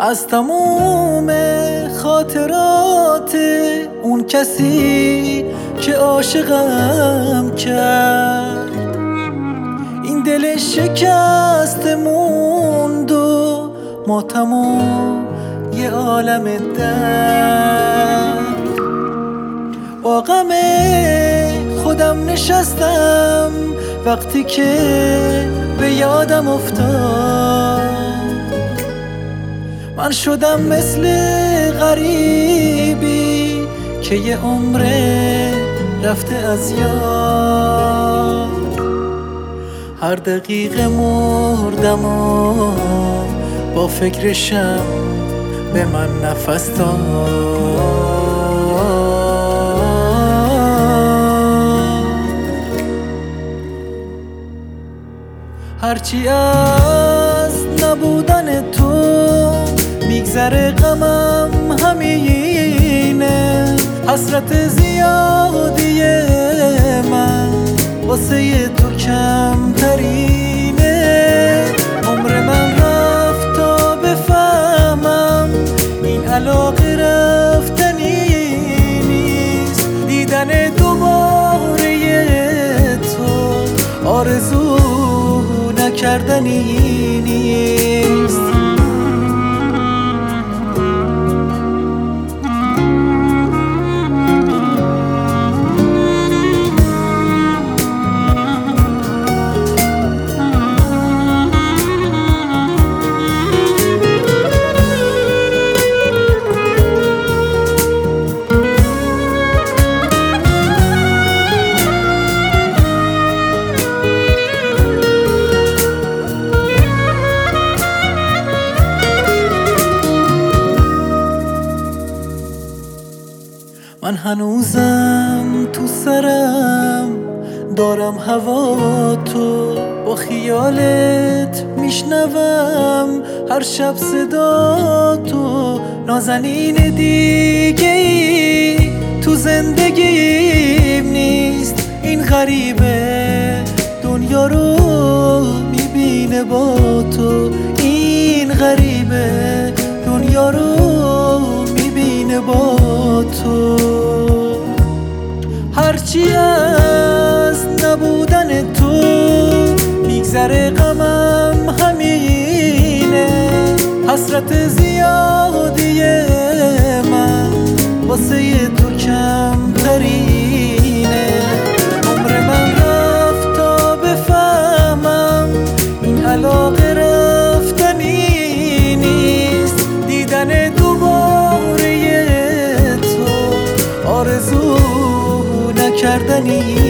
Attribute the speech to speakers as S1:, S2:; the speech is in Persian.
S1: از تموم خاطرات اون کسی که عاشقم کرد، این دل شکست موند و ماتم و یه عالم درد. با غم خودم نشستم وقتی که به یادم افتاد، من شدم مثل غریبی که یه عمره رفته از یاد. هر دقیقه مردم و با فکرشم به من نفس داد. هرچی از نبودن تو میگذره غمم همینه، حسرت زیادی من واسه تو کمترینه. عمر من رفت تا بفهمم این علاقه رفتنی نیست، دیدن دوباره تو آرزو نکردنی نیست. من هنوزم تو سرم دارم هوا تو، با خیالت میشنوم هر شب صدا تو. نازنین دیگه ای تو زندگیم نیست، این غریبه دنیا رو میبینه با تو، این غریبه دنیا رو میبینه با تو. هرچی از نبودن تو میگذره غمم همینه، حسرت زیادی من واسه تو کمترینه. عمر من رفت تا بفهمم این علاقه رفتنی نیست، دیدن دوباره تو آرزو نکردنی